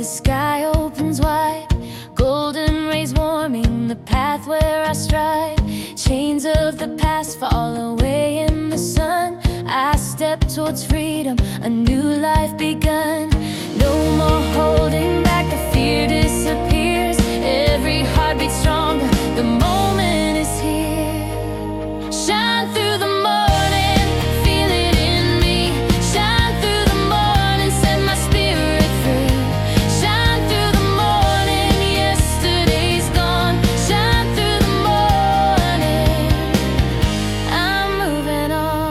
sky opens wide, golden rays warming the path where I stride. Chains of the past fall away in the sun. I step towards freedom, a new life begun. No more holding back, the fear disappears. Every heartbeat stronger, the moment is here. Shine through the morning, feel it in me. Shine through the morning, set my spirit free. Shine through the morning, yesterday's gone. Shine through the morning, I'm moving on.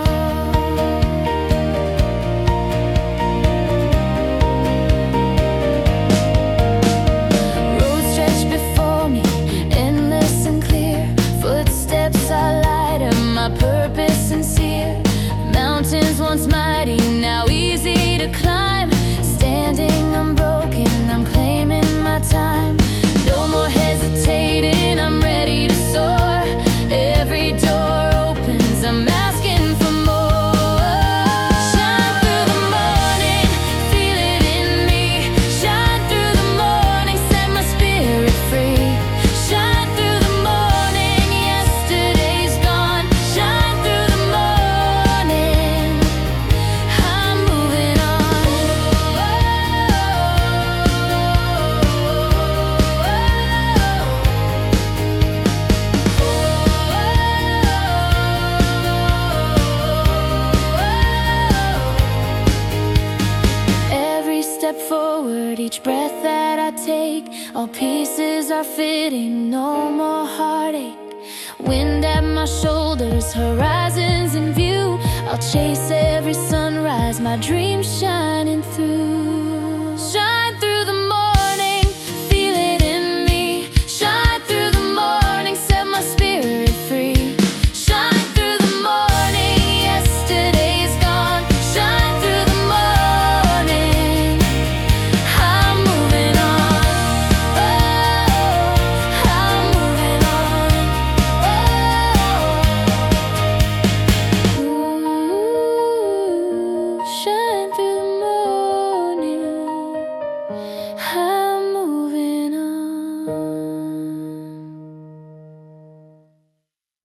Roads stretch before me, endless and clear. Footsteps are lighter, my purpose sincere. Mountains once mighty, now easy to climb. Standing unbroken, I'm claiming my time. No more hesitating, I'm ready to soar. Every door opens, I'm asking for more. Shine through the morning, feel it in me. Shine through the morning, set my spirit free. Shine through the morning, yesterday's gone. Shine through the morning, I'm moving on. Every step forward, each breath that I take, all pieces are fitting, no more heartache. Wind at my shoulders, horizons in view. I'll chase every sunrise, my dreams shining through.